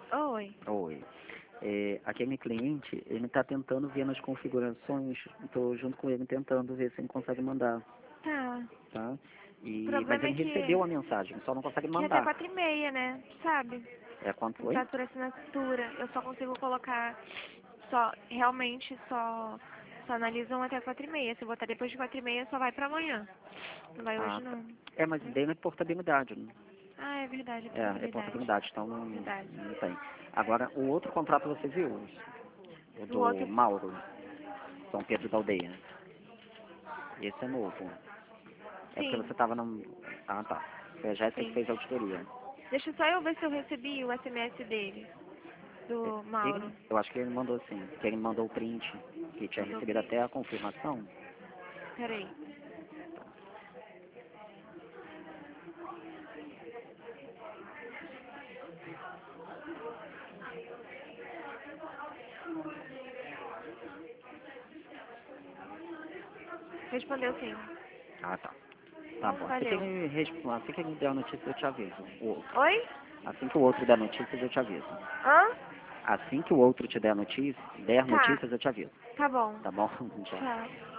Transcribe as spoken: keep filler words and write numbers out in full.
Oi. Oi. É, aqui é meu cliente, ele está tentando ver nas configurações, estou junto com ele tentando ver se ele consegue mandar, Tá. tá? O E, mas problema é ele recebeu que, a mensagem, só não consegue que é até mandar. quatro e meia, né? Sabe? É quanto Não foi? tá por assinatura. Eu só consigo colocar só, realmente só, só analisam até quatro e meia. Se eu botar depois de quatro e meia, só vai pra amanhã. Não vai hoje Ah, tá. não. É, mas Hum? daí não é portabilidade, né? Ah, é verdade, é É, é portabilidade. portabilidade, então não, Verdade. não tem. Agora, o outro contrato você viu? O O do outro, Mauro, São Pedro da Aldeia. Esse é novo. É porque você sim, estava no... Ah, tá. Foi a Jéssica que sim. fez a auditoria. Deixa só eu ver se eu recebi o S M S dele, É, do Ele, Mauro. eu acho que ele mandou assim, que ele mandou o print, que tinha Mandou recebido até print. a confirmação. Peraí. Respondeu sim. Ah, tá. Tá bom. Assim que Valeu. ele, resp- assim que ele der a notícia, eu te aviso. O outro. Oi? Assim que o outro der notícias, eu te aviso. Hã? Assim que o outro te der notícia, der Tá. notícias, eu te aviso. Tá bom. Tá bom? Tchau. Tchau.